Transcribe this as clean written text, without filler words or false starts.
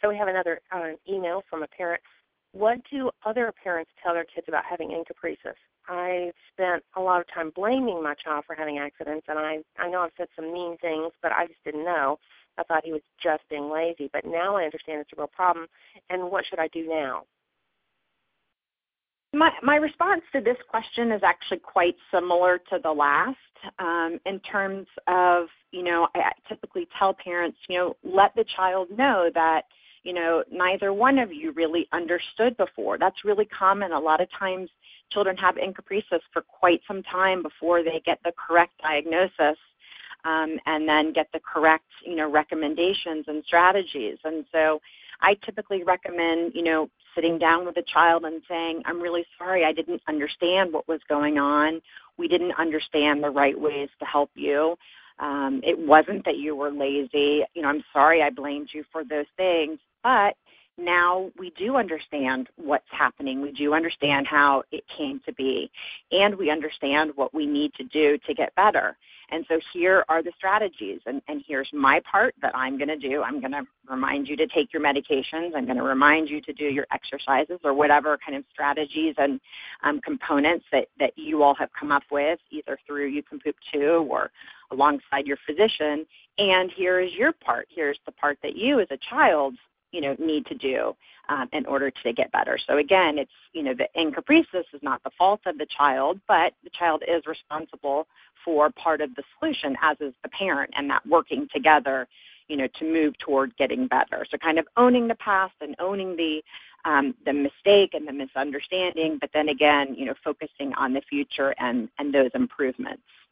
So we have another email from a parent. What do other parents tell their kids about having encopresis? I spent a lot of time blaming my child for having accidents, and I know I've said some mean things, but I just didn't know. I thought he was just being lazy, but now I understand it's a real problem, and what should I do now? My response to this question is actually quite similar to the last in terms of, I typically tell parents, let the child know that, neither one of you really understood before. That's really common. A lot of times children have encopresis for quite some time before they get the correct diagnosis and then get the correct, recommendations and strategies. And so I typically recommend, sitting down with a child and saying, I'm really sorry, I didn't understand what was going on. We didn't understand the right ways to help you. It wasn't that you were lazy. I'm sorry I blamed you for those things, but now we do understand what's happening. We do understand how it came to be, and we understand what we need to do to get better. And so here are the strategies, and here's my part that I'm going to do. I'm going to remind you to take your medications. I'm going to remind you to do your exercises or whatever kind of strategies and components that you all have come up with, either through You Can Poop Too or alongside your physician. And here is your part. Here's the part that you as a child need to do in order to get better. So again, it's, the encopresis is not the fault of the child, but the child is responsible for part of the solution, as is the parent, and that working together, to move toward getting better. So kind of owning the past and owning the mistake and the misunderstanding, but then again, focusing on the future and those improvements.